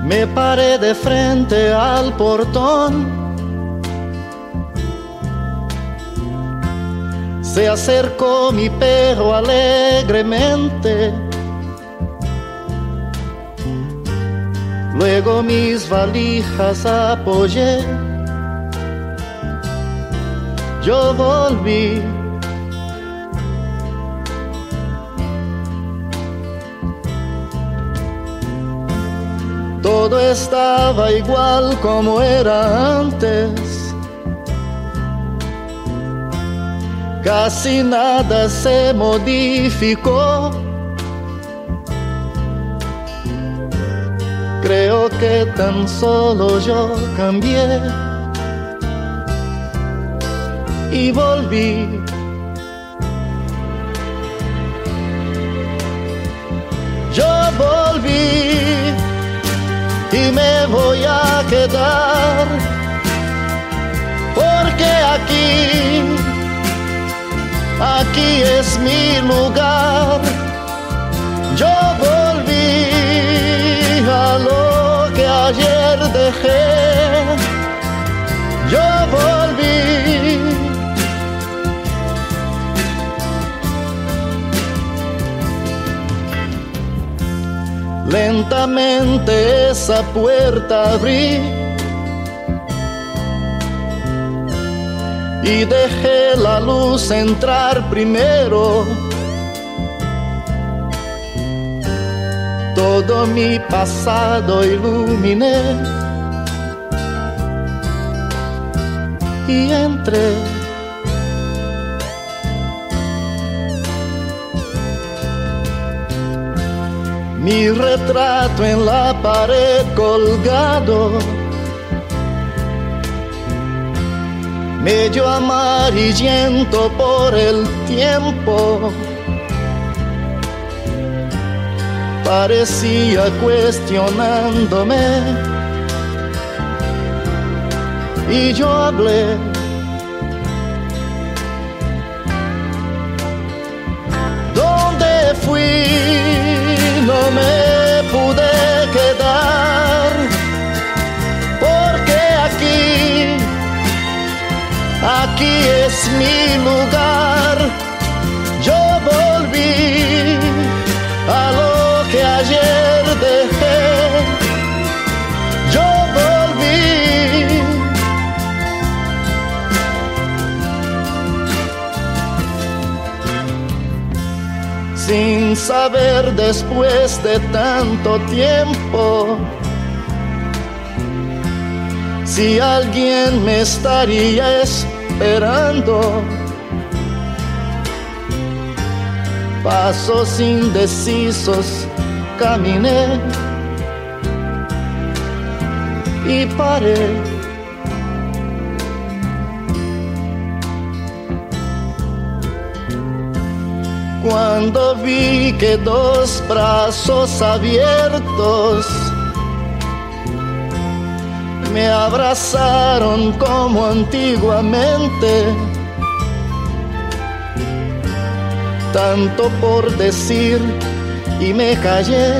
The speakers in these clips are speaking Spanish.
Me paré de frente al portón. Se acercó mi perro alegremente. Luego mis valijas apoyé. Yo volví. Todo estaba igual como era antes. Casi nada se modificó. Creo que tan solo yo cambié y volví. Yo volví y me voy a quedar, porque aquí es mi lugar. Yo volví a lo que ayer dejé. Yo volví. Lentamente esa puerta abrí y dejé la luz entrar primero. Todo mi pasado iluminé y entré. Mi retrato en la pared colgado, medio amarillento por el tiempo, parecía cuestionándome, y yo hablé. ¿Dónde fui? No me pude quedar, porque aquí es mi lugar. Yo volví a lo que ayer dejé. Yo volví. Sin saber después de tanto tiempo si alguien me estaría esperando. Pasos indecisos caminé y paré. Cuando vi que dos brazos abiertos me abrazaron como antiguamente, tanto por decir, y me callé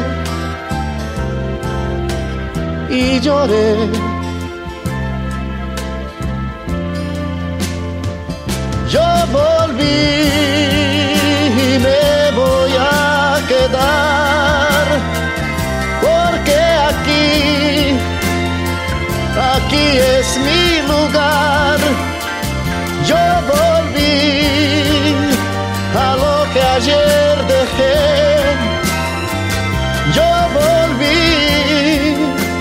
y lloré. Yo volví y me voy a quedar, porque aquí es mi lugar. Yo volví a lo que ayer dejé. Yo volví.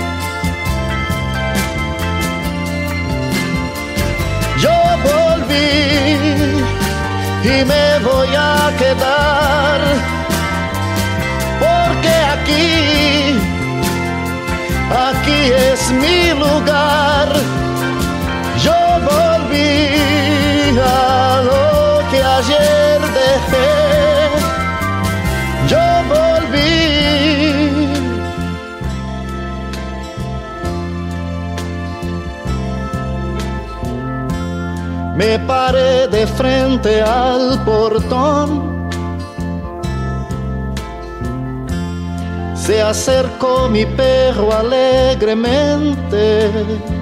Yo volví y me voy a quedar, porque aquí es mi lugar. Yo volví a lo que ayer dejé. Yo volví. Me paré de frente al portón. se acercó mi perro alegremente.